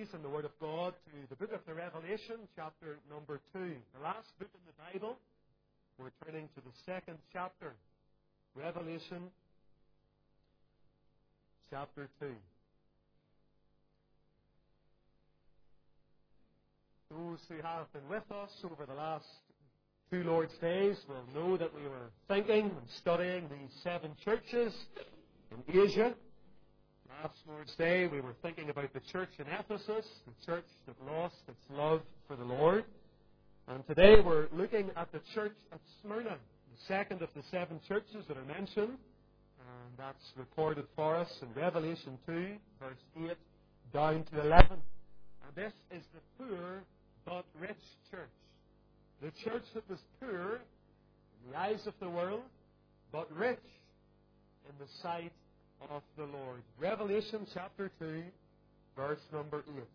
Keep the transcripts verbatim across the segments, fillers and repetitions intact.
please, in the Word of God to the book of the Revelation, chapter number two. The last book in the Bible. We're turning to the second chapter. Revelation, chapter two. Those who have been with us over the last two Lord's Days will know that we were thinking and studying the seven churches in Asia. Last Lord's Day, we were thinking about the church in Ephesus, the church that lost its love for the Lord. And today we're looking at the church at Smyrna, the second of the seven churches that are mentioned. And that's recorded for us in Revelation two, verse eight down to eleven. And this is the poor but rich church. The church that was poor in the eyes of the world, but rich in the sight of the Lord. Revelation chapter two, verse number eight.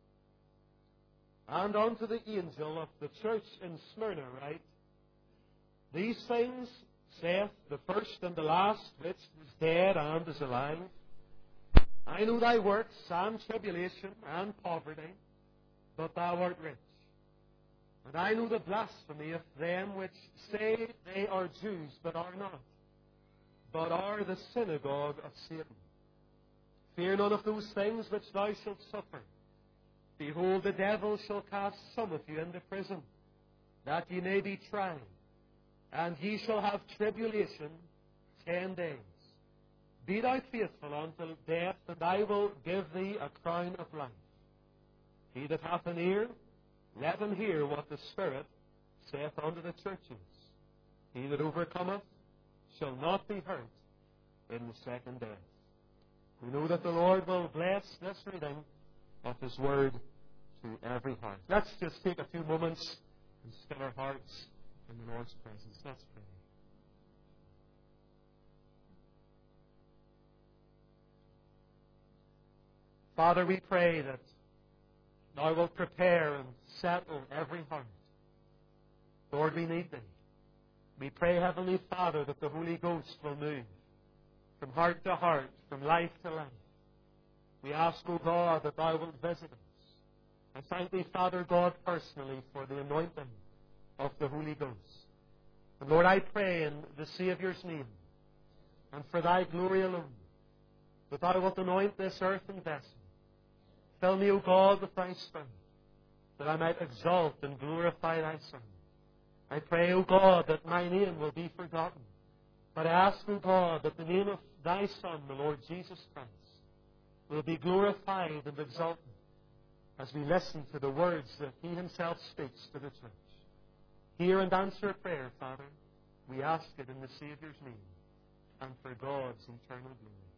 And unto the angel of the church in Smyrna write, These things saith the first and the last, which was dead and is alive. I know thy works, and tribulation, and poverty, but thou art rich. And I know the blasphemy of them which say they are Jews, but are not, but are the synagogue of Satan. Fear none of those things which thou shalt suffer. Behold, the devil shall cast some of you into prison, that ye may be tried, and ye shall have tribulation ten days. Be thou faithful until death, and I will give thee a crown of life. He that hath an ear, let him hear what the Spirit saith unto the churches. He that overcometh shall not be hurt in the second death. We know that the Lord will bless this reading of His Word to every heart. Let's just take a few moments and still our hearts in the Lord's presence. Let's pray. Father, we pray that Thou wilt prepare and settle every heart. Lord, we need Thee. We pray, Heavenly Father, that the Holy Ghost will move from heart to heart, from life to life. We ask, O God, that Thou wilt visit us. I thank Thee, Father God, personally for the anointing of the Holy Ghost. And Lord, I pray in the Saviour's name, and for Thy glory alone, that Thou wilt anoint this earthen vessel. Fill me, O God, with Thy Spirit, that I might exalt and glorify Thy Son. I pray, O God, that my name will be forgotten. But I ask, O God, that the name of Thy Son, the Lord Jesus Christ, will be glorified and exalted as we listen to the words that He Himself speaks to the church. Hear and answer prayer, Father. We ask it in the Saviour's name and for God's eternal glory.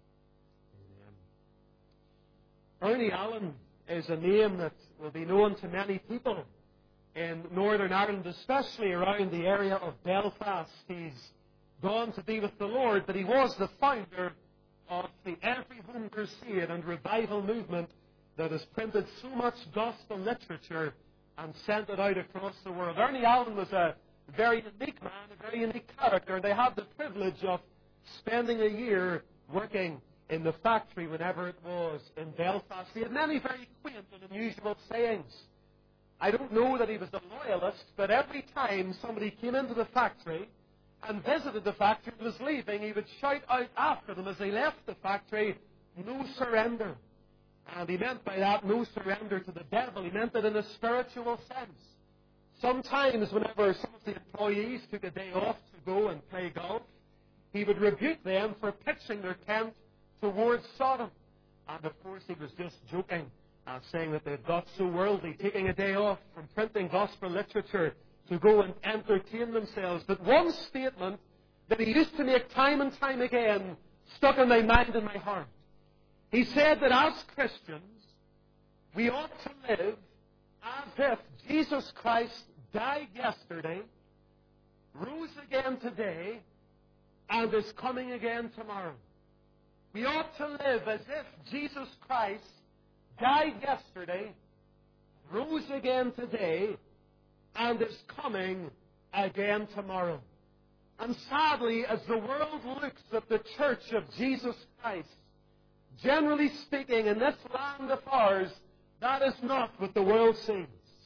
Amen. Ernie Allen is a name that will be known to many people in Northern Ireland, especially around the area of Belfast. He's gone to be with the Lord, but he was the founder of the Every Home Crusade and Revival movement that has printed so much gospel literature and sent it out across the world. Ernie Allen was a very unique man, a very unique character, and they had the privilege of spending a year working in the factory, whenever it was, in Belfast. He had many very quaint and unusual sayings. I don't know that he was a loyalist, but every time somebody came into the factory and visited the factory and was leaving, he would shout out after them as they left the factory, "No surrender." And he meant by that, no surrender to the devil. He meant it in a spiritual sense. Sometimes, whenever some of the employees took a day off to go and play golf, he would rebuke them for pitching their tent towards Sodom. And of course, he was just joking, uh, saying that they'd got so worldly, taking a day off from printing gospel literature to go and entertain themselves. But one statement that he used to make time and time again stuck in my mind and my heart. He said that as Christians, we ought to live as if Jesus Christ died yesterday, rose again today, and is coming again tomorrow. We ought to live as if Jesus Christ died yesterday, rose again today, and is coming again tomorrow. And sadly, as the world looks at the church of Jesus Christ, generally speaking, in this land of ours, That is not what the world sees.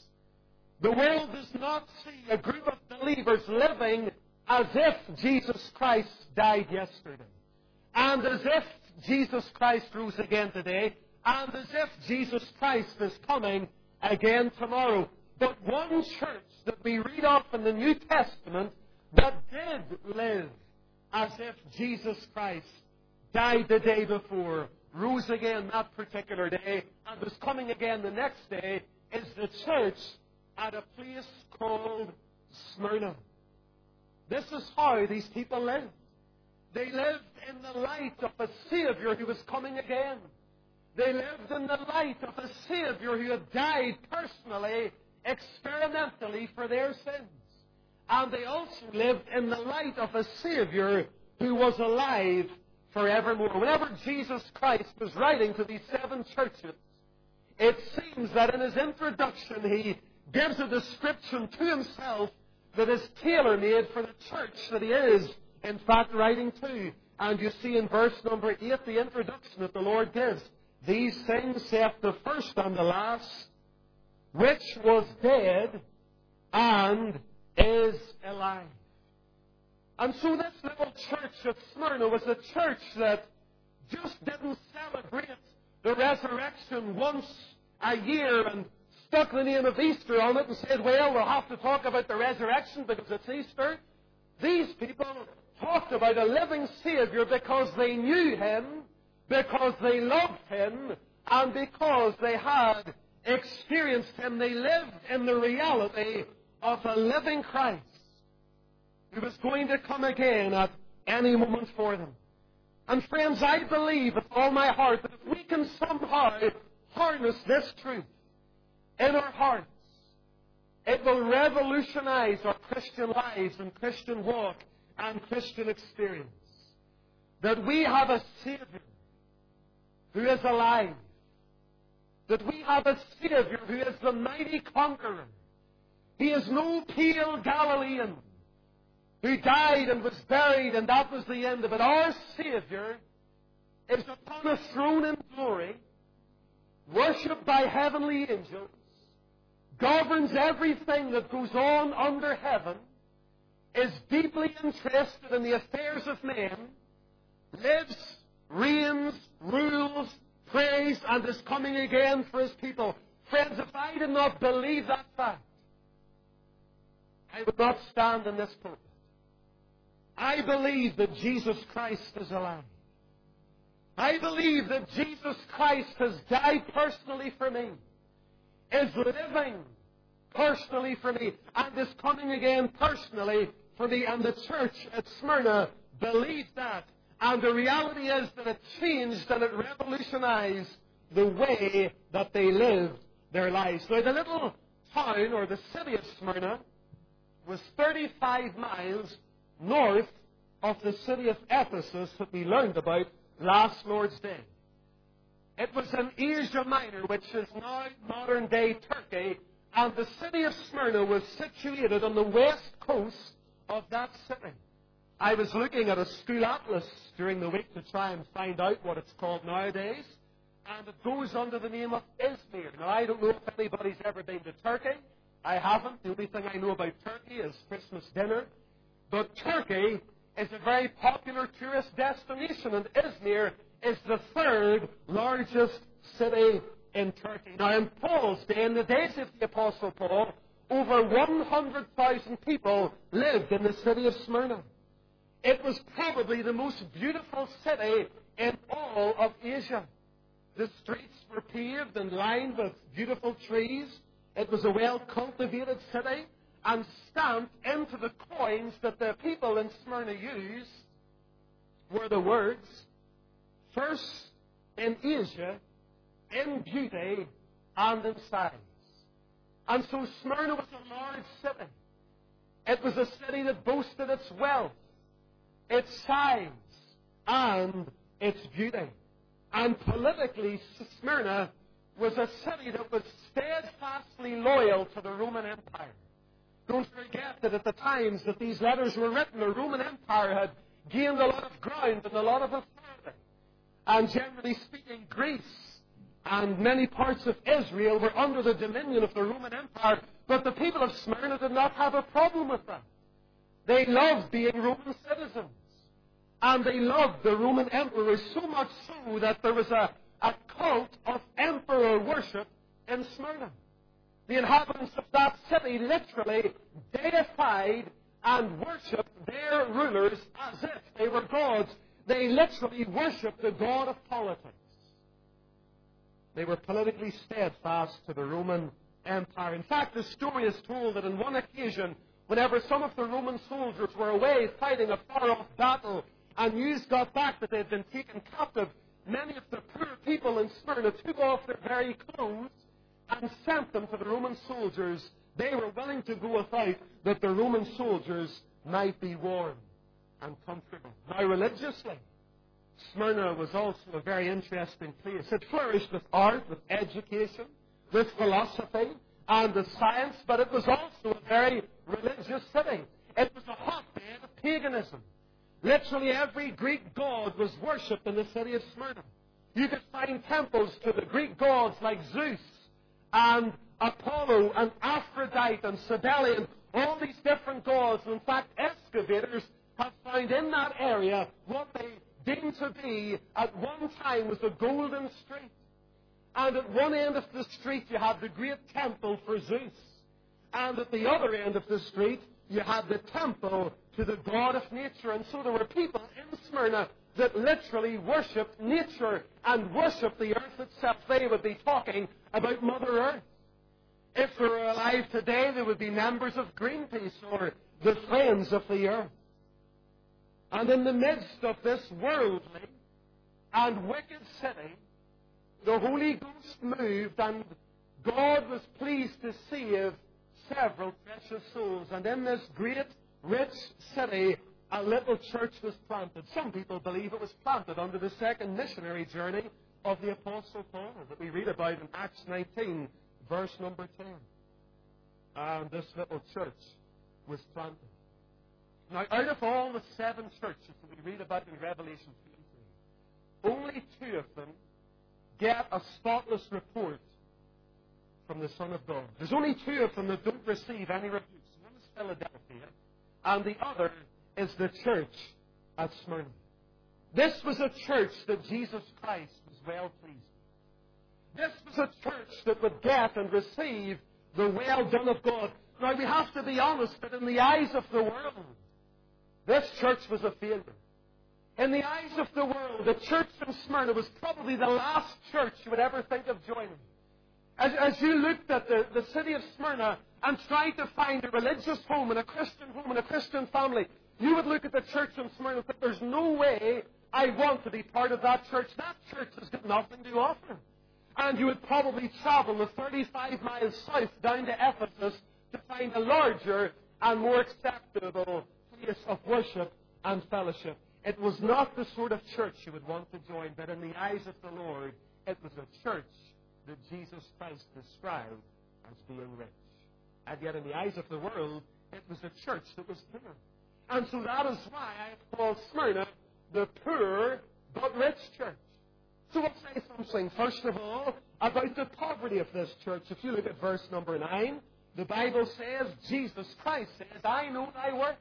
The world does not see a group of believers living as if Jesus Christ died yesterday, and as if Jesus Christ rose again today, and as if Jesus Christ is coming again tomorrow. But one church that we read of in the New Testament that did live as if Jesus Christ died the day before, rose again that particular day, and was coming again the next day, is the church at a place called Smyrna. This is how these people lived. They lived in the light of a Savior who was coming again. They lived in the light of a Savior who had died personally, experimentally for their sins. And they also lived in the light of a Savior who was alive forevermore. Whenever Jesus Christ was writing to these seven churches, it seems that in his introduction he gives a description to himself that is tailor-made for the church that he is, in fact, writing to. And you see in verse number eight the introduction that the Lord gives. These things saith the first and the last, which was dead and is alive. And so this little church of Smyrna was a church that just didn't celebrate the resurrection once a year and stuck the name of Easter on it and said, well, we'll have to talk about the resurrection because it's Easter. These people talked about a living Savior because they knew Him, because they loved Him, and because they had experienced Him. They lived in the reality of a living Christ who was going to come again at any moment for them. And friends, I believe with all my heart that if we can somehow harness this truth in our hearts, it will revolutionize our Christian lives and Christian walk and Christian experience. That we have a Savior who is alive. That we have a Savior who is the mighty conqueror. He is no pale Galilean who died and was buried and that was the end of it. Our Savior is upon a throne in glory, worshipped by heavenly angels, governs everything that goes on under heaven, is deeply interested in the affairs of men, lives, reigns, rules, prays, and is coming again for His people. Friends, if I did not believe that fact, I would not stand in this pulpit. I believe that Jesus Christ is alive. I believe that Jesus Christ has died personally for me, is living personally for me, and is coming again personally for me. And the church at Smyrna believed that. And the reality is that it changed and it revolutionized the way that they lived their lives. Now, the little town, or the city of Smyrna, was thirty-five miles north of the city of Ephesus that we learned about last Lord's Day. It was in Asia Minor, which is now modern-day Turkey, and the city of Smyrna was situated on the west coast of that city. I was looking at a school atlas during the week to try and find out what it's called nowadays, and it goes under the name of Izmir. Now, I don't know if anybody's ever been to Turkey. I haven't. The only thing I know about Turkey is Christmas dinner. But Turkey is a very popular tourist destination, and Izmir is the third largest city in Turkey. Now, in Paul's day, in the days of the Apostle Paul, over one hundred thousand people lived in the city of Smyrna. It was probably the most beautiful city in all of Asia. The streets were paved and lined with beautiful trees. It was a well-cultivated city, and stamped into the coins that the people in Smyrna used were the words, first in Asia, in beauty, and in size. And so Smyrna was a large city. It was a city that boasted its wealth, its size, and its beauty. And politically, Smyrna was a city that was steadfastly loyal to the Roman Empire. Don't forget that at the times that these letters were written, the Roman Empire had gained a lot of ground and a lot of authority. And generally speaking, Greece and many parts of Israel were under the dominion of the Roman Empire, but the people of Smyrna did not have a problem with that. They loved being Roman citizens, and they loved the Roman emperors so much so that there was a, a cult of emperor worship in Smyrna. The inhabitants of that city literally deified and worshipped their rulers as if they were gods. They literally worshipped the god of politics. They were politically steadfast to the Roman Empire. In fact, the story is told that on one occasion, whenever some of the Roman soldiers were away fighting a far-off battle, and news got back that they had been taken captive, many of the poor people in Smyrna took off their very clothes and sent them to the Roman soldiers. They were willing to go without that the Roman soldiers might be warm and comfortable. Now, religiously, Smyrna was also a very interesting place. It flourished with art, with education, with philosophy, and with science, but it was also a very religious city. It was a hotbed of paganism. Literally every Greek god was worshipped in the city of Smyrna. You could find temples to the Greek gods like Zeus and Apollo and Aphrodite and Cybele and all these different gods. In fact, excavators have found in that area what they deemed to be at one time was the Golden Street. And at one end of the street you had the great temple for Zeus. And at the other end of the street you had the temple to the god of nature. And so there were people in Smyrna that literally worshipped nature and worshipped the earth itself. They would be talking about Mother Earth. If they were alive today, they would be members of Greenpeace or the Friends of the Earth. And in the midst of this worldly and wicked city, the Holy Ghost moved, and God was pleased to save several precious souls. And in this great, rich city, a little church was planted. Some people believe it was planted under the second missionary journey of the Apostle Paul that we read about in Acts nineteen, verse number ten. And this little church was planted. Now, out of all the seven churches that we read about in Revelation twenty-three, only two of them get a spotless report from the Son of God. There's only two of them that don't receive any rebukes. One is Philadelphia, and the other is the church at Smyrna. This was a church that Jesus Christ was well pleased with. This was a church that would get and receive the well done of God. Now, we have to be honest that in the eyes of the world, this church was a failure. In the eyes of the world, the church in Smyrna was probably the last church you would ever think of joining. As, as you looked at the, the city of Smyrna and tried to find a religious home and a Christian home and a Christian family, you would look at the church in Smyrna and think, there's no way I want to be part of that church. That church has got nothing to offer. And you would probably travel the thirty-five miles south down to Ephesus to find a larger and more acceptable place of worship and fellowship. It was not the sort of church you would want to join, but in the eyes of the Lord, it was a church that Jesus Christ described as being rich. And yet in the eyes of the world, it was a church that was poor. And so that is why I have called Smyrna the poor but rich church. So let's say something, first of all, about the poverty of this church. If you look at verse number nine, the Bible says, Jesus Christ says, I know thy works.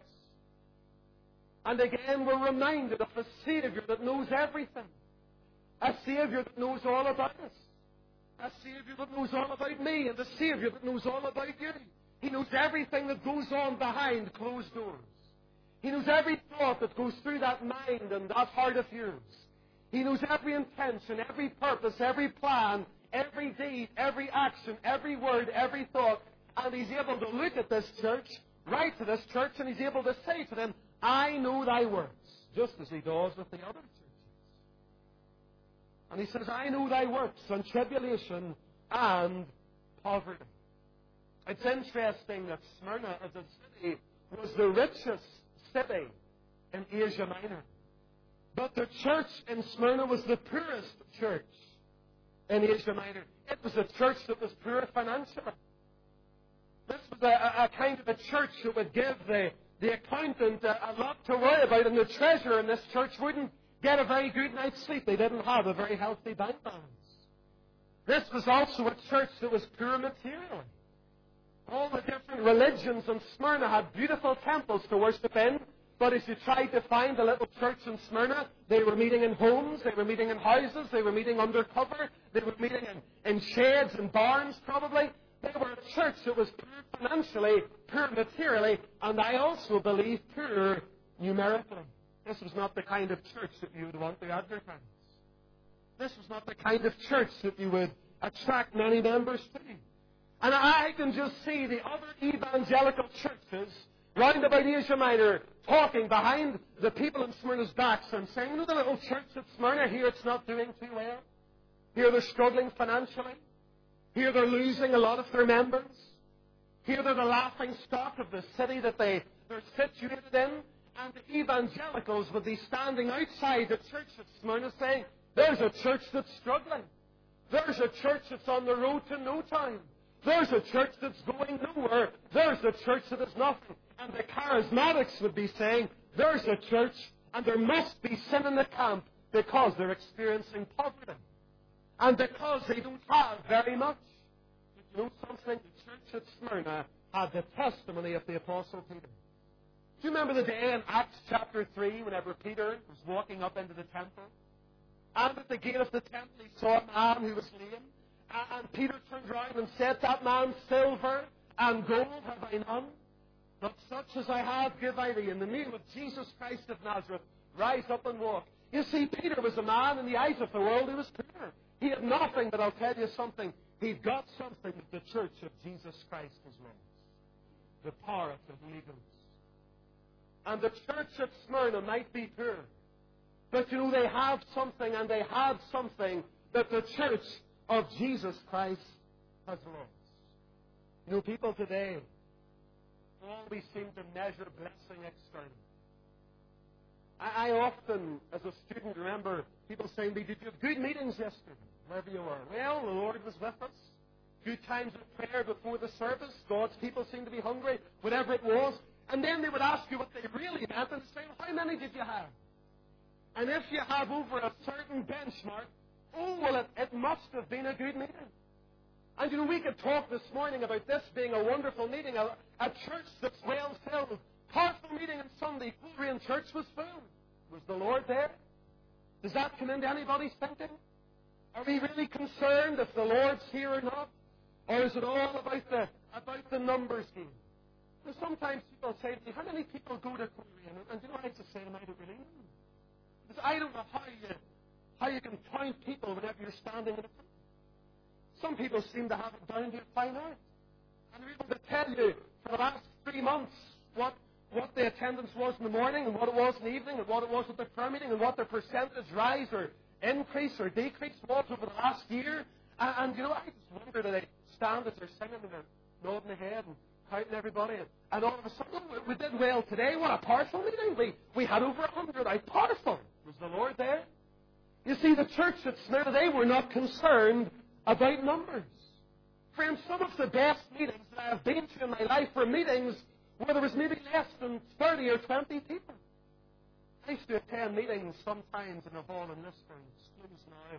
And again, we're reminded of a Savior that knows everything. A Savior that knows all about us. A Savior that knows all about me. And a Savior that knows all about you. He knows everything that goes on behind closed doors. He knows every thought that goes through that mind and that heart of yours. He knows every intention, every purpose, every plan, every deed, every action, every word, every thought. And He's able to look at this church, write to this church, and He's able to say to them, I know thy works, just as He does with the other churches. And He says, I know thy works, and tribulation and poverty. It's interesting that Smyrna as a city was the richest city in Asia Minor. But the church in Smyrna was the poorest church in Asia Minor. It was a church that was poor financially. This was a, a kind of a church that would give the The accountant uh, a lot to worry about, and the treasurer in this church wouldn't get a very good night's sleep. They didn't have a very healthy bank balance. This was also a church that was poor materially. All the different religions in Smyrna had beautiful temples to worship in, but as you tried to find a little church in Smyrna, they were meeting in homes, they were meeting in houses, they were meeting under cover, they were meeting in, in sheds and barns probably. They were a church that was poor financially, poor materially, and I also believe poor numerically. This was not the kind of church that you would want to advertise. This was not the kind of church that you would attract many members to. And I can just see the other evangelical churches round about Asia Minor talking behind the people in Smyrna's backs and saying, you know, the little church at Smyrna, here it's not doing too well. Here they're struggling financially. Here they're losing a lot of their members. Here they're the laughing stock of the city that they, they're situated in. And the evangelicals would be standing outside the church at Smyrna saying, there's a church that's struggling. There's a church that's on the road to no time. There's a church that's going nowhere. There's a church that is nothing. And the charismatics would be saying, there's a church, and there must be sin in the camp because they're experiencing poverty. And because they don't have very much. But you know something? The church at Smyrna had the testimony of the Apostle Peter. Do you remember the day in Acts chapter three, whenever Peter was walking up into the temple? And at the gate of the temple, he saw a man who was lame. And Peter turned around and said, that man, silver and gold have I none, but such as I have give I thee. In the name of Jesus Christ of Nazareth, rise up and walk. You see, Peter was a man in the eyes of the world who was poor. He had nothing, but I'll tell you something. He'd got something that the church of Jesus Christ has lost. The power of the Holy Ghost. And the church at Smyrna might be poor, but you know, they have something, and they had something that the church of Jesus Christ has lost. You know, people today always seem to measure blessing externally. I, I often, as a student, remember people saying to me, did you have good meetings yesterday, wherever you were? Well, the Lord was with us. Good times of prayer before the service. God's people seemed to be hungry, whatever it was. And then they would ask you what they really meant and say, well, how many did you have? And if you have over a certain benchmark, oh, well, it, it must have been a good meeting. And, you know, we could talk this morning about this being a wonderful meeting, a, a church that's well filled. Powerful meeting on Sunday, Korean church was full. Was the Lord there? Does that come into anybody's thinking? Are we really concerned if the Lord's here or not? Or is it all about the, about the numbers game? Because sometimes people say to me, how many people go to Korean? And, and you know, I just say to them, I don't really know. Because I don't know how you... How you can count people whenever you're standing in a crowd. Some people seem to have it down to a fine art. And they're able to tell you for the last three months what, what the attendance was in the morning and what it was in the evening and what it was at the prayer meeting and what the percentage rise or increase or decrease was over the last year. And, and you know, I just wonder, do they stand as they're singing and they're nodding their head and counting everybody? And, and all of a sudden, oh, we did well today. What a powerful meeting. We, we had over a hundred. How powerful. Was the Lord there? You see, the church at Smyrna, they were not concerned about numbers. Friends, some of the best meetings that I have been to in my life were meetings where there was maybe less than thirty or twenty people. I used to attend meetings sometimes in a hall in Lisburn. It's closed now.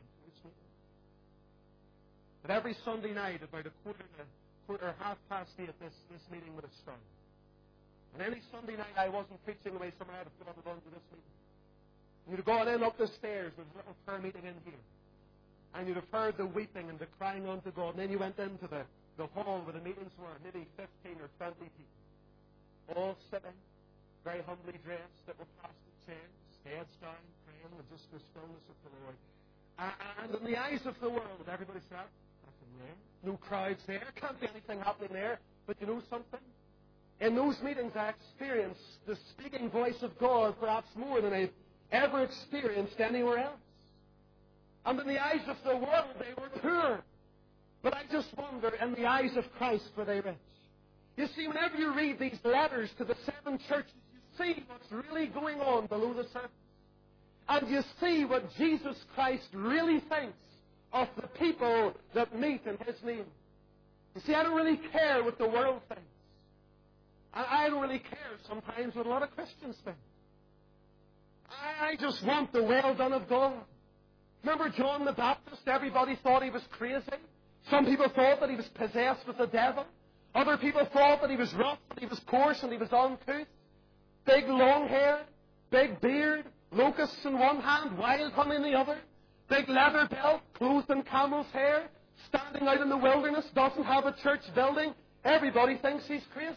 But every Sunday night, about a quarter to quarter, half past eight, this, this meeting would have started. And any Sunday night I wasn't preaching away somewhere, I'd have put on the run to this meeting. You'd have gone in up the stairs. There was a little prayer meeting in here. And you'd have heard the weeping and the crying unto God. And then you went into the, the hall where the meetings were, maybe fifteen or twenty people. All sitting, very humbly dressed, little plastic chairs, heads down, praying, and just the stillness of the Lord. And in the eyes of the world, everybody said, nothing there. No crowds there. Can't be anything happening there. But you know something? In those meetings, I experienced the speaking voice of God perhaps more than I've ever experienced anywhere else. And in the eyes of the world, they were poor. But I just wonder, in the eyes of Christ, were they rich? You see, whenever you read these letters to the seven churches, you see what's really going on below the surface. And you see what Jesus Christ really thinks of the people that meet in His name. You see, I don't really care what the world thinks. I don't really care sometimes what a lot of Christians think. I just want the well done of God. Remember John the Baptist? Everybody thought he was crazy. Some people thought that he was possessed with the devil. Other people thought that he was rough, that he was coarse, and he was uncouth. Big long hair, big beard, locusts in one hand, wild honey in the other. Big leather belt, clothed in camel's hair, standing out in the wilderness, doesn't have a church building. Everybody thinks he's crazy.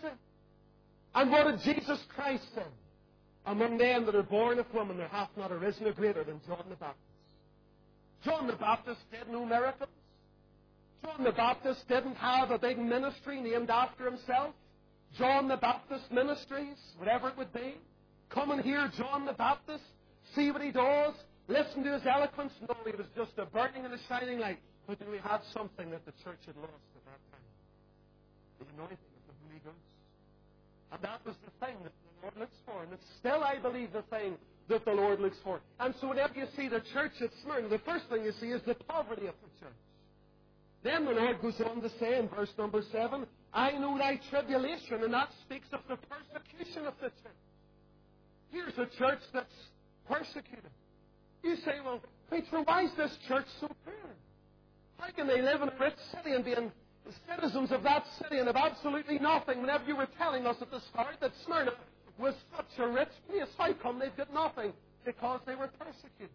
And what did Jesus Christ say? Among them that are born of woman, there hath not arisen a greater than John the Baptist. John the Baptist did no miracles. John the Baptist didn't have a big ministry named after himself. John the Baptist Ministries, whatever it would be. Come and hear John the Baptist. See what he does. Listen to his eloquence. No, he was just a burning and a shining light. But we had something that the church had lost at that time. The anointing of the Holy Ghost. And that was the thing that the Lord looks for. And it's still, I believe, the thing that the Lord looks for. And so whenever you see the church at Smyrna, the first thing you see is the poverty of the church. Then the Lord goes on to say in verse number seven, I know thy tribulation, and that speaks of the persecution of the church. Here's a church that's persecuted. You say, well, Preacher, why is this church so poor? How can they live in a rich city and be in citizens of that city and have absolutely nothing? Whenever you were telling us at the start that Smyrna was such a rich place, how come they've got nothing? Because they were persecuted.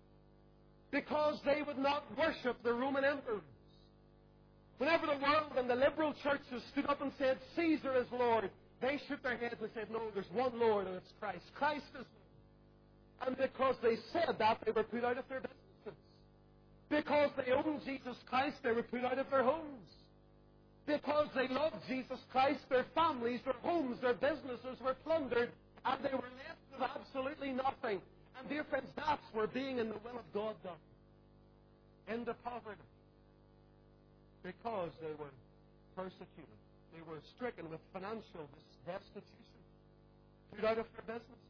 Because they would not worship the Roman emperors. Whenever the world and the liberal churches stood up and said, Caesar is Lord, they shook their heads and said, no, there's one Lord and it's Christ. Christ is Lord. And because they said that, they were put out of their businesses. Because they owned Jesus Christ, they were put out of their homes. Because they loved Jesus Christ, their families, their homes, their businesses were plundered, and they were left with absolutely nothing. And dear friends, that's where being in the will of God done. Into poverty. Because they were persecuted. They were stricken with financial destitution. Put out of their businesses.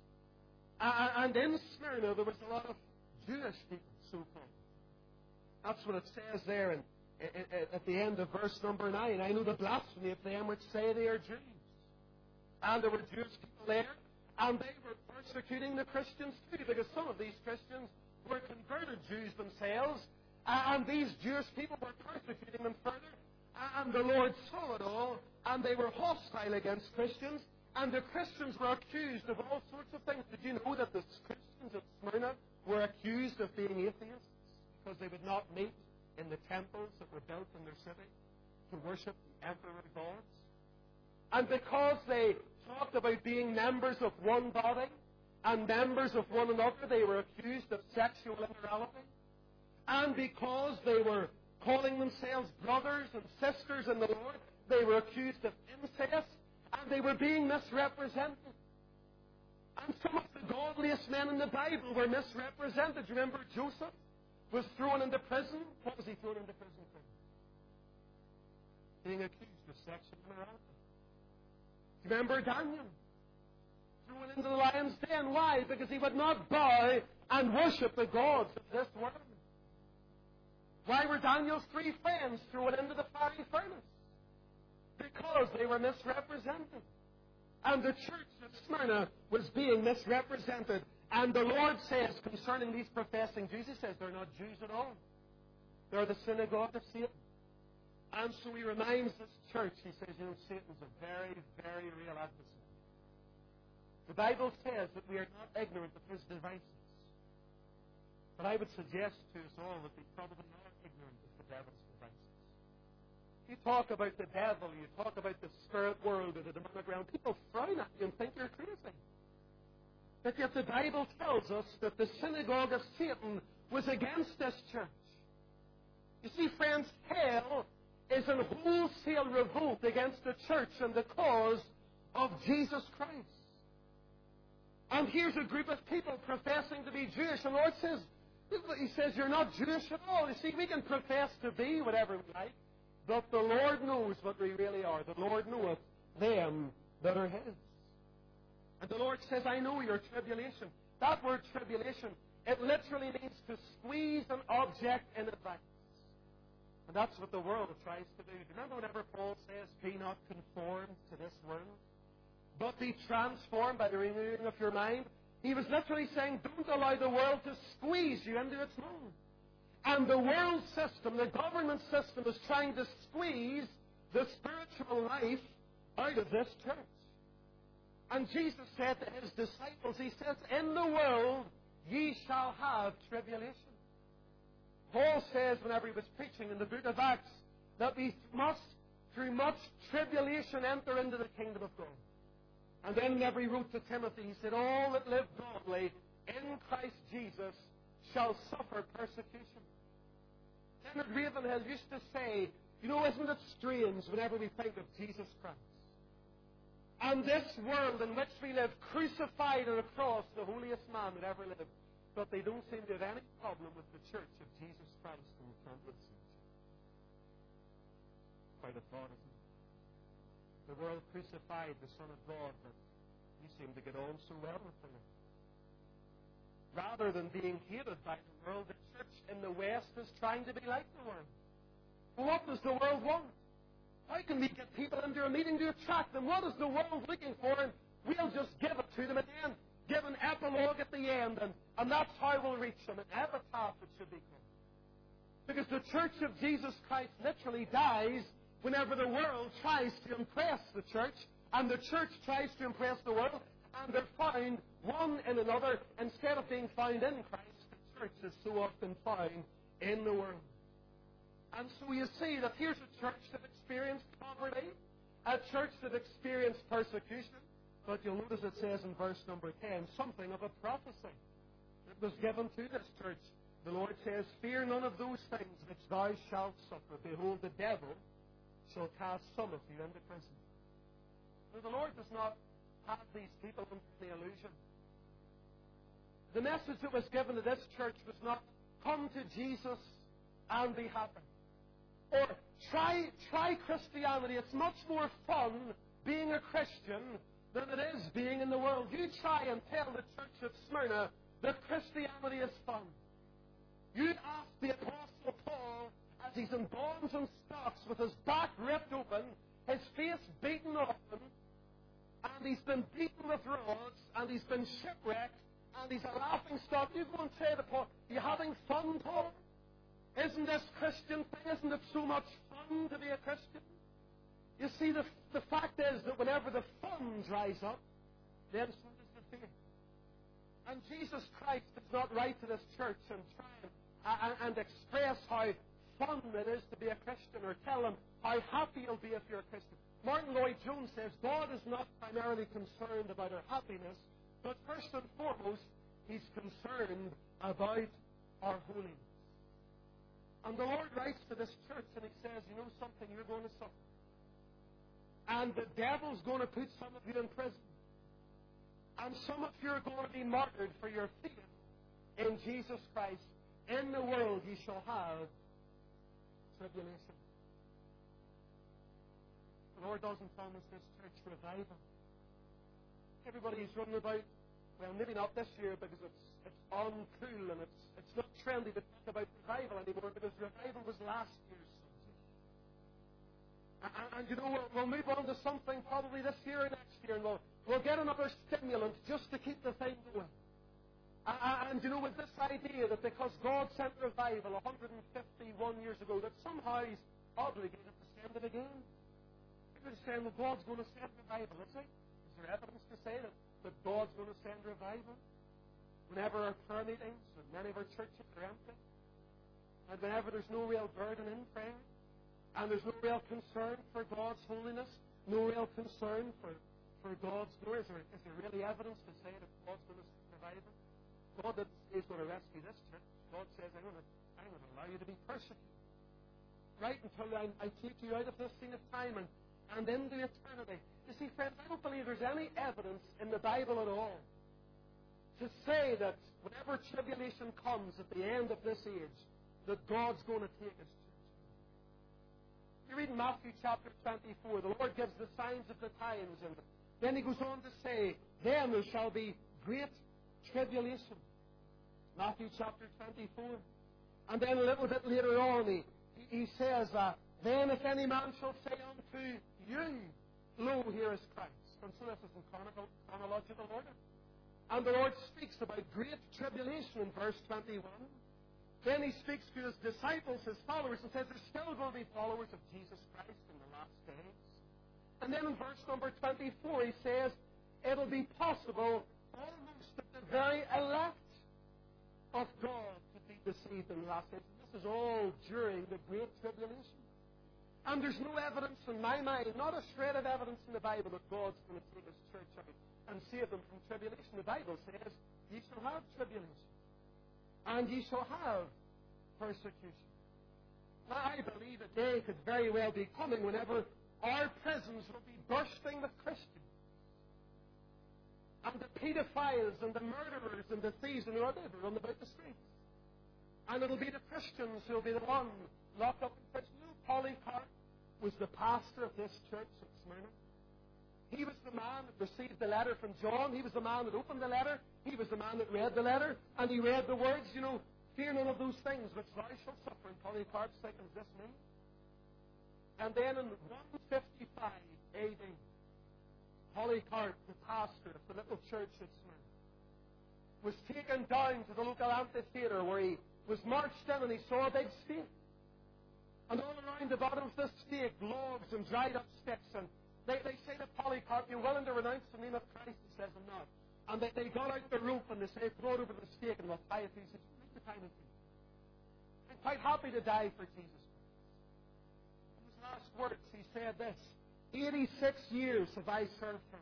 And in Smyrna, there was a lot of Jewish people, so-called. That's what it says there in, at the end of verse number nine. I know the blasphemy of them which say they are Jews. And there were Jewish people there, and they were persecuting the Christians too, because some of these Christians were converted Jews themselves, and these Jewish people were persecuting them further, and the Lord saw it all, and they were hostile against Christians, and the Christians were accused of all sorts of things. Did you know that the Christians at Smyrna were accused of being atheists because they would not meet in the temples that were built in their city to worship the emperor gods? And because they talked about being members of one body and members of one another, they were accused of sexual immorality. And because they were calling themselves brothers and sisters in the Lord, they were accused of incest, and they were being misrepresented. And some of the godliest men in the Bible were misrepresented. Do you remember Joseph was thrown into prison? What was he thrown into prison for? Being accused of sexual immorality. Do you remember Daniel? Thrown into the lion's den. Why? Because he would not bow and worship the gods of this world. Why were Daniel's three friends thrown into the fiery furnace? Because they were misrepresented. And the church at Smyrna was being misrepresented. And the Lord says concerning these professing Jews, He says they're not Jews at all. They're the synagogue of Satan. And so He reminds this church, He says, you know, Satan's a very, very real adversary. The Bible says that we are not ignorant of his devices. But I would suggest to us all that we probably are ignorant of the devil's devices. You talk about the devil, you talk about the spirit world or the demonic realm, people frown at you and think you're crazy. But yet the Bible tells us that the synagogue of Satan was against this church. You see, friends, hell is in wholesale revolt against the church and the cause of Jesus Christ. And here's a group of people professing to be Jewish, and the Lord says, He says, you're not Jewish at all. You see, we can profess to be whatever we like, but the Lord knows what we really are. The Lord knoweth them that are His. And the Lord says, I know your tribulation. That word tribulation, it literally means to squeeze an object in a vice. And that's what the world tries to do. Do you remember whenever Paul says, be not conformed to this world, but be transformed by the renewing of your mind? He was literally saying, don't allow the world to squeeze you into its mold. And the world system, the government system, is trying to squeeze the spiritual life out of this church. And Jesus said to his disciples, he says, in the world ye shall have tribulation. Paul says, whenever he was preaching in the book of Acts, that we must, through much tribulation, enter into the kingdom of God. And then whenever he wrote to Timothy, he said, all that live godly in Christ Jesus shall suffer persecution. Leonard Ravenhill used to say, you know, isn't it strange whenever we think of Jesus Christ? And this world in which we live, crucified on a cross, the holiest man that ever lived. But they don't seem to have any problem with the church of Jesus Christ in the twentieth century. Quite a thought, isn't it? The world crucified the Son of God, but we seem to get on so well with them. Rather than being hated by the world, the church in the West is trying to be like the world. Well, what does the world want? How can we get people into a meeting to attract them? What is the world looking for? And we'll just give it to them at the end. Give an epilogue at the end, and, and that's how we'll reach them. An epitaph, it should be called. Because the church of Jesus Christ literally dies whenever the world tries to impress the church, and the church tries to impress the world, and they're found one in another. Instead of being found in Christ, the church is so often found in the world. And so you see that here's a church that experienced poverty, a church that experienced persecution, but you'll notice it says in verse number ten, something of a prophecy that was given to this church. The Lord says, fear none of those things which thou shalt suffer. Behold, the devil shall cast some of you into prison. Now, the Lord does not have these people under the illusion. The message that was given to this church was not, come to Jesus and be happy. Or try, try Christianity. It's much more fun being a Christian than it is being in the world. You try and tell the church of Smyrna that Christianity is fun. You ask the Apostle Paul, as he's in bonds and stocks with his back ripped open, his face beaten open, and he's been beaten with rods, and he's been shipwrecked, and he's a laughing stock. You go and say to Paul, are you having fun, Paul? Isn't this Christian thing? Isn't it so much fun to be a Christian? You see, the, the fact is that whenever the fun dries up, then so does the faith. And Jesus Christ does not write to this church and try and, and, and express how fun it is to be a Christian, or tell them how happy you'll be if you're a Christian. Martin Lloyd-Jones says God is not primarily concerned about our happiness, but first and foremost, He's concerned about our holiness. And the Lord writes to this church and He says, you know something, you're going to suffer. And the devil's going to put some of you in prison. And some of you are going to be martyred for your faith in Jesus Christ. In the world ye shall have tribulation. The Lord doesn't promise this church revival. Everybody's running about, well, maybe not this year because it's it's uncool and it's it's not trendy to talk about revival anymore, because revival was last year's subject. And, and, and you know, we'll, we'll move on to something probably this year or next year, and we'll, we'll get another stimulant just to keep the thing going. And, and you know, with this idea that because God sent revival one hundred fifty-one years ago, that somehow He's obligated to send it again. People are saying, well, God's going to send revival, is He? Is there evidence to say that, that God's going to send revival? Whenever our prayer meetings and many of our churches are empty, and whenever there's no real burden in prayer, and there's no real concern for God's holiness, no real concern for, for God's glory, is there, is there really evidence to say that God's going to send revival? God is going to rescue this church. God says, I'm going to, I'm going to allow you to be persecuted. Right until I, I take you out of this scene of time and, and into eternity. You see, friends, I don't believe there's any evidence in the Bible at all to say that whenever tribulation comes at the end of this age, that God's going to take His church. You read in Matthew chapter twenty-four, the Lord gives the signs of the times, and then He goes on to say, then there shall be great tribulation. Matthew chapter twenty-four. And then a little bit later on, He, he says, uh, then if any man shall say unto you, lo, here is Christ. And so this is in chronological order. And the Lord speaks about great tribulation in verse twenty-one. Then he speaks to his disciples, his followers, and says there's still going to be followers of Jesus Christ in the last days. And then in verse number twenty-four, he says it'll be possible almost that the very elect of God could be deceived in the last days. This is all during the Great Tribulation. And there's no evidence in my mind, not a shred of evidence in the Bible that God's going to take his church out and save them from tribulation. The Bible says, ye shall have tribulation, and ye shall have persecution. Now, I believe a day could very well be coming whenever our prisons will be bursting with Christians. And the pedophiles and the murderers and the thieves and the others will run about the streets. And it'll be the Christians who'll be the ones locked up in prison. You know, Polycarp was the pastor of this church at Smyrna. He was the man that received the letter from John. He was the man that opened the letter. He was the man that read the letter. And he read the words, you know, fear none of those things which thou shalt suffer. And Polycarp said, is this me? And then in one fifty-five A D, Polycarp, the pastor of the little church at Smyrna, was taken down to the local amphitheater where he was marched in, and he saw a big stake. And all around the bottom of this stake, logs and dried up sticks. And they, they say to Polycarp, you're willing to renounce the name of Christ? He says, I'm not. And they, they got out the rope and they say, throw it over the stake and we'll tie it to you. He says, make the time of you. I'm quite happy to die for Jesus Christ. In his last words, he said this, eighty-six years have I served him,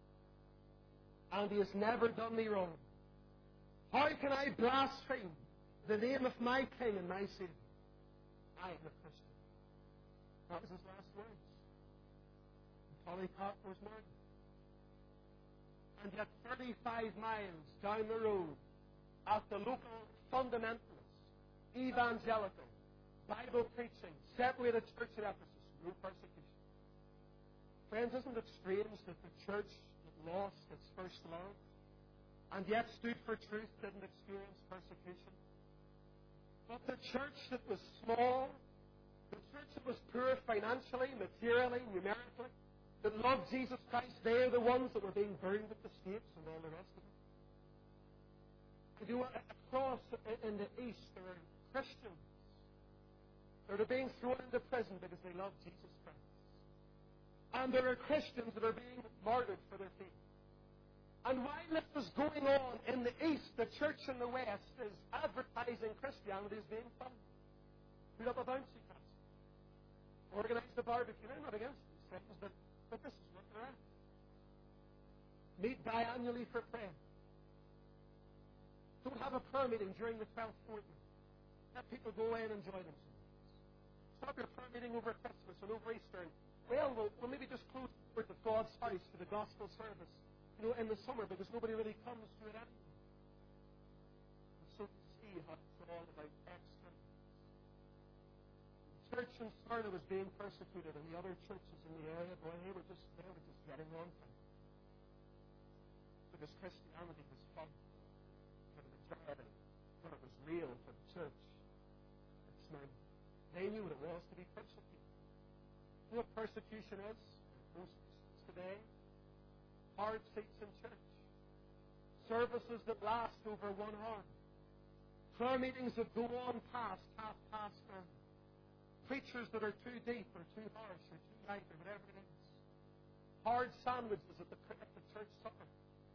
and he has never done me wrong. How can I blaspheme the name of my King and my Savior? I am a Christian. That was his last words. Polycarp was murdered. And yet thirty-five miles down the road, at the local fundamentalist, evangelical, Bible preaching, separated church at Ephesus, no persecution. Friends, isn't it strange that the church that lost its first love and yet stood for truth didn't experience persecution? But the church that was small, the church that was poor financially, materially, numerically, that loved Jesus Christ, they're the ones that were being burned at the stakes and all the rest of it. And you know, across in the East, there are Christians that are being thrown into prison because they love Jesus Christ. And there are Christians that are being martyred for their faith. And while this is going on in the East, the church in the West is advertising Christianity as being fun. Put up a bouncy castle. Organize the barbecue. I'm not against these things, but, but this is what they're at. Meet biannually for prayer. Don't have a prayer meeting during the twelfth fortnight. Let people go away and enjoy themselves. Stop your prayer meeting over Christmas and over Easter. Well, we'll, we'll maybe just close the God's house for the gospel service, you know, in the summer because nobody really comes to it anymore. And so to see how it's all about extra. The church in Smyrna was being persecuted, and the other churches in the area, boy, they were just they were just getting on for it. Because Christianity was fun for the majority, but it was real for the church at Smyrna. They knew what it was to be persecuted. You know what persecution is? Most Christians today. Hard seats in church. Services that last over one hour. Prayer meetings that go on past half past ten. Preachers that are too deep or too harsh or too light or whatever it is. Hard sandwiches at the, at the church supper.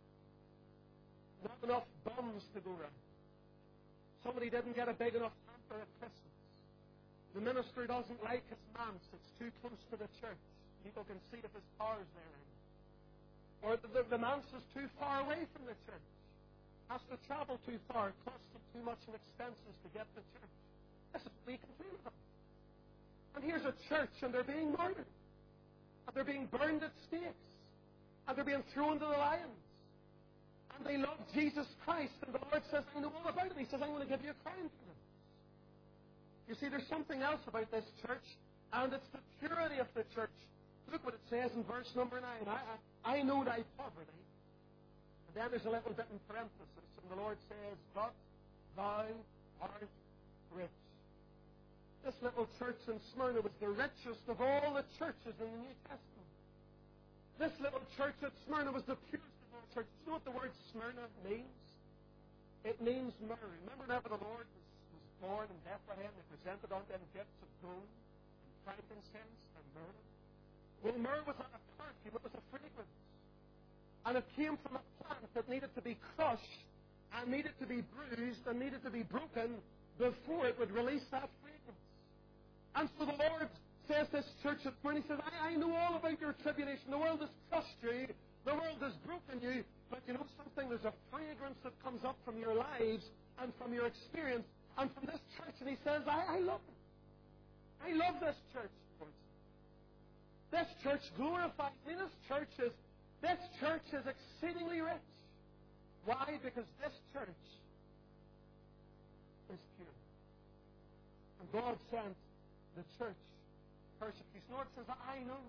Not enough buns to go around. Somebody didn't get a big enough hamper at Christmas. The minister doesn't like his manse. It's too close to the church. People can see if his car's there. Or the, the, the manse is too far away from the church. Has to travel too far. It costs him too much in expenses to get to church. This is what we complain about. And here's a church, and they're being murdered. And they're being burned at stakes. And they're being thrown to the lions. And they love Jesus Christ. And the Lord says, I know all about it. He says, I'm going to give you a crown for them. You see, there's something else about this church, and it's the purity of the church. Look what it says in verse number nine. I, I, I know thy poverty. And then there's a little bit in parenthesis, and the Lord says, but thou art rich. This little church in Smyrna was the richest of all the churches in the New Testament. This little church at Smyrna was the purest of small church. Do you know what the word Smyrna means? It means myrrh. Remember whenever the Lord was, was born in Bethlehem, they presented unto him gifts of gold and frankincense and myrrh. Well, myrrh was not a perfume, it was a fragrance. And it came from a plant that needed to be crushed and needed to be bruised and needed to be broken before it would release that fragrance. And so the Lord says to this church at Smyrna, he says, I, I know all about your tribulation. The world has crushed you. The world has broken you. But you know something? There's a fragrance that comes up from your lives and from your experience and from this church. And he says, I, I love it. I love this church. This church glorifies me. This church is, this church is exceedingly rich. Why? Because this church is pure. And God sent the church persecution. The Lord says, I know.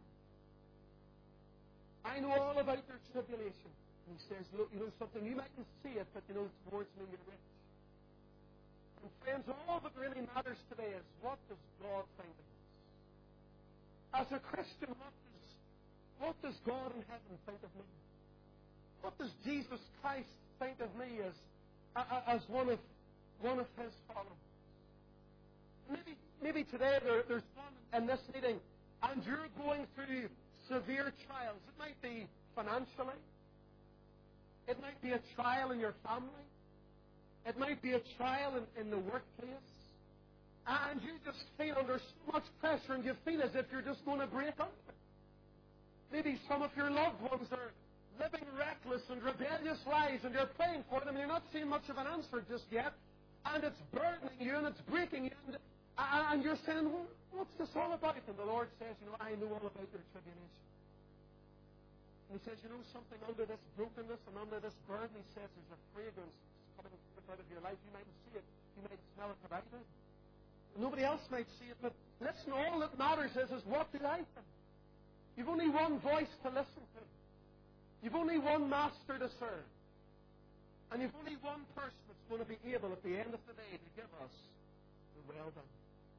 I know all about your tribulation. And he says, look, you know something, you mightn't see it, but you know, towards me you're rich. And friends, all that really matters today is, what does God think of us? As a Christian, what does, what does God in heaven think of me? What does Jesus Christ think of me as, as one of, one of his followers? Maybe, maybe today there, there's one in this meeting, and you're going through severe trials. It might be financially. It might be a trial in your family. It might be a trial in, in the workplace. And you just feel under so much pressure, and you feel as if you're just going to break under. Maybe some of your loved ones are living reckless and rebellious lives, and you're praying for them, and you're not seeing much of an answer just yet. And it's burdening you, and it's breaking you, and, and you're saying, well, what's this all about? And the Lord says, you know, I know all about your tribulation. And he says, you know something, under this brokenness and under this burden, he says there's a fragrance coming out of your life. You mightn't see it. You might smell it, but I do. Nobody else might see it, but listen, all that matters is, is what do I think? You've only one voice to listen to. You've only one master to serve. And you've only one person that's going to be able at the end of the day to give us the well done.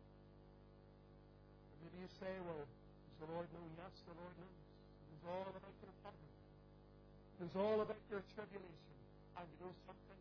And maybe you say, well, does the Lord know? Yes, the Lord knows. It's all about your problem. It's all about your tribulation. And you know something?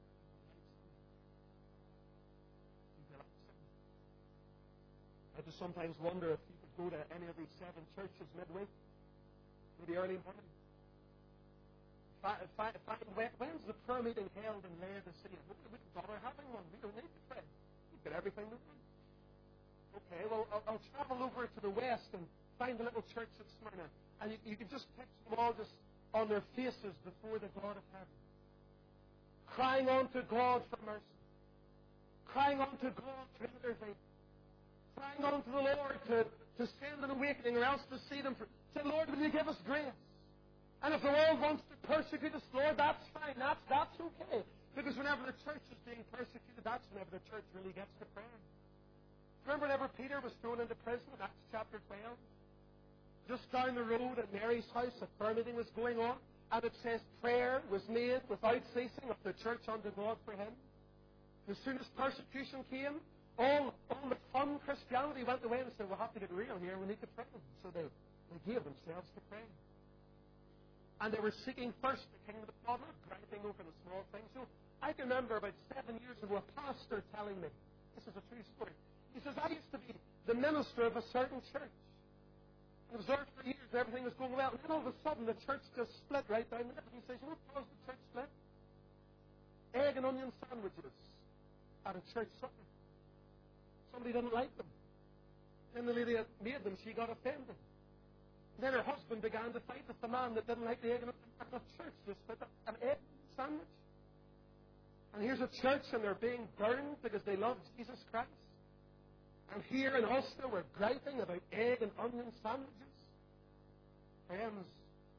I just sometimes wonder if you could go to any of these seven churches midweek, maybe early morning. Find, find, find, when's the prayer meeting held in Laodicea? We don't bother having one. We don't need to pray. We've got everything we need. Okay, well, I'll, I'll travel over to the west and find a little church at Smyrna. And you, you can just picture them all just on their faces before the God of heaven, crying unto God for mercy, crying unto God to intervene, crying unto the Lord to, to send an awakening, or else to see them. For, say, Lord, will you give us grace? And if the world wants to persecute us, Lord, that's fine. That's, that's okay. Because whenever the church is being persecuted, that's whenever the church really gets to prayer. Remember whenever Peter was thrown into prison in Acts chapter twelve? Just down the road at Mary's house, a prayer meeting was going on, and it says prayer was made without ceasing of the church unto God for him. As soon as persecution came, all, all the fun Christianity went away and said, we'll have to get real here, we need to pray. So they, they gave themselves to praying. And they were seeking first the kingdom of God, not grinding over the small things. So I can remember about seven years ago, a pastor telling me, this is a true story, he says, I used to be the minister of a certain church. And it was there for years, and everything was going well. And then all of a sudden, the church just split right down the middle. He says, you know what caused the church split? Egg and onion sandwiches at a church supper. Somebody didn't like them. Then the lady that made them, she got offended. And then her husband began to fight with the man that didn't like the egg and onion. And the church just split up an egg sandwich. And here's a church, and they're being burned because they love Jesus Christ. And here in Ulster, we're griping about egg and onion sandwiches. Friends,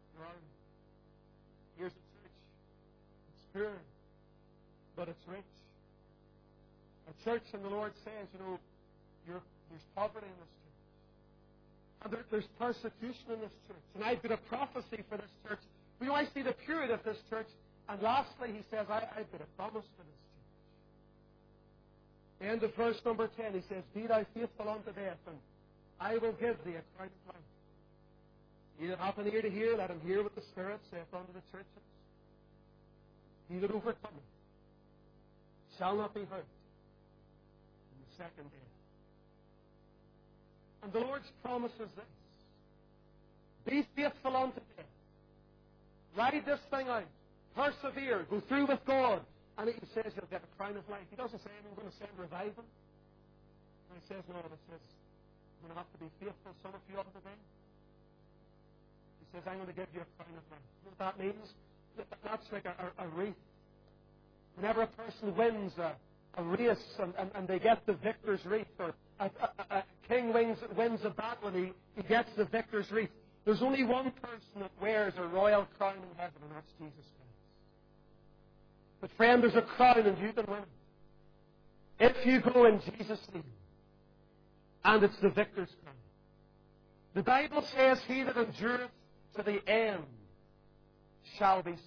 here's a church. It's pure, but it's rich. A church, and the Lord says, you know, you're, there's poverty in this church. And there, there's persecution in this church. And I've got a prophecy for this church. We know I see the purity of this church. And lastly, he says, I, I've got a promise for this church. End of verse number ten, he says, be thou faithful unto death, and I will give thee a crown of life. He that hath an ear to hear, let him hear what the Spirit saith unto the churches. He that overcometh shall not be hurt in the second death. And the Lord's promise is this: be faithful unto death. Ride this thing out. Persevere. Go through with God. And He says you'll get a crown of life. He doesn't say, I'm going to send revival. And He says, no, He says, you're going to have to be faithful, some of you unto the day. He says, I'm going to give you a crown of life. You know what that means? That's like a, a, a wreath. Whenever a person wins a, a race and, and, and they get the victor's wreath, or a, a, a king wins, wins a battle and he, he gets the victor's wreath, there's only one person that wears a royal crown in heaven, and that's Jesus Christ. But friend, there's a crown and you can win it. If you go in Jesus' name, and it's the victor's crown. The Bible says, he that endureth to the end shall be saved.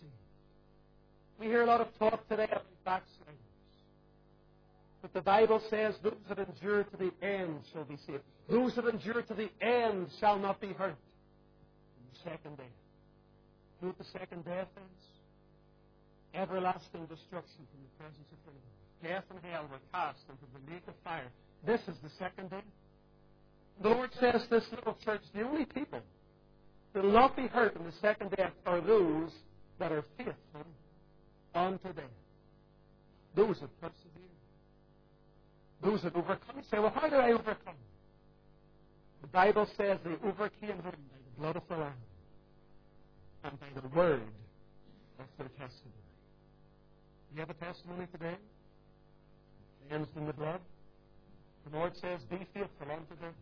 We hear a lot of talk today about backsliders. But the Bible says, those that endure to the end shall be saved. Those that endure to the end shall not be hurt in the second death. You know what the second death is? Everlasting destruction from the presence of God. Death and hell were cast into the lake of fire. This is the second death. The Lord says this little church, the only people that will not be hurt in the second death are those that are faithful unto death. Those that persevere. Those that overcome. You say, well, how do I overcome? The Bible says they overcame him by the blood of the Lamb and by the word of their testimony. You have a testimony today? It ends in the blood. The Lord says, be faithful unto death.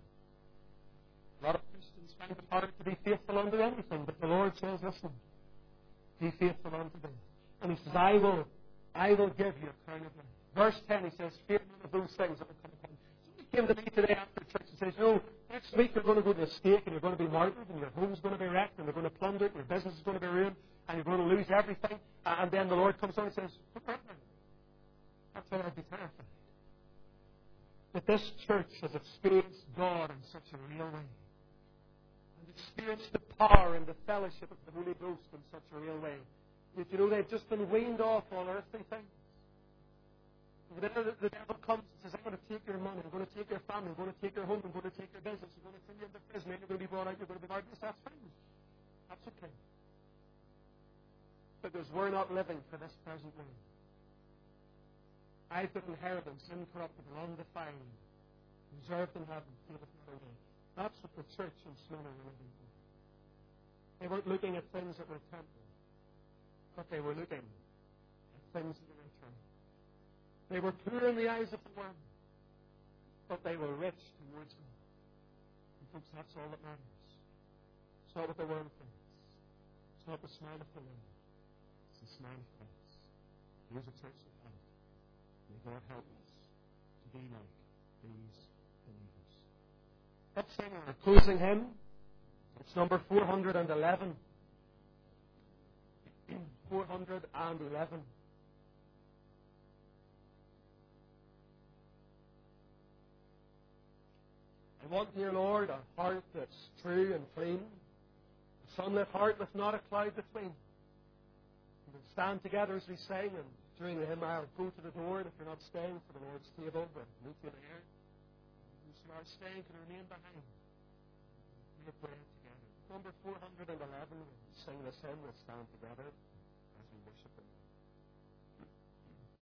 A lot of Christians find it hard to be faithful unto anything, but the Lord says, listen, be faithful unto death. And He says, I will, I will give you a crown of life. Verse ten, He says, fear none of those things that will come upon you. Somebody came to me today after church and says, you know, next week you're going to go to a stake and you're going to be martyred and your home's going to be wrecked and they're going to plunder it and your business is going to be ruined and you're going to lose everything. And then the Lord comes on and says, what happened? That's why I'd be terrified. That this church has experienced God in such a real way. And experienced the power and the fellowship of the Holy Ghost in such a real way. That, you know, they've just been weaned off all earthly things. The, the, the devil comes and says, I'm going to take your money, I'm going to take your family, I'm going to take your home, I'm going to take your business, I'm going to throw you into prison, you're going to be brought out, you're going to be martyred. That's fine. That's okay. Because we're not living for this present world. I've got inheritance, incorruptible, undefiled, reserved in heaven, fadeth not away. That's what the church in Smyrna were living for. They weren't looking at things that were temporal, but they were looking at things that were eternal. They were poor in the eyes of the world, but they were rich towards God. And folks, that's all that matters. It's not what the world thinks. It's not the smile of the world. It's the smile of Christ. Here's a church of health. May God help us to be like these believers. Let's sing our closing hymn. It's number four hundred eleven. four hundred eleven. I want, dear Lord, a heart that's true and clean, a sunlit heart with not a cloud between. We'll stand together as we sing, and during the hymn I'll go to the door, and if you're not staying for the Lord's table, we'll meet you there. Those who are staying can remain behind. We'll pray together. Number four hundred eleven, we'll sing this hymn, we'll stand together as we worship Him.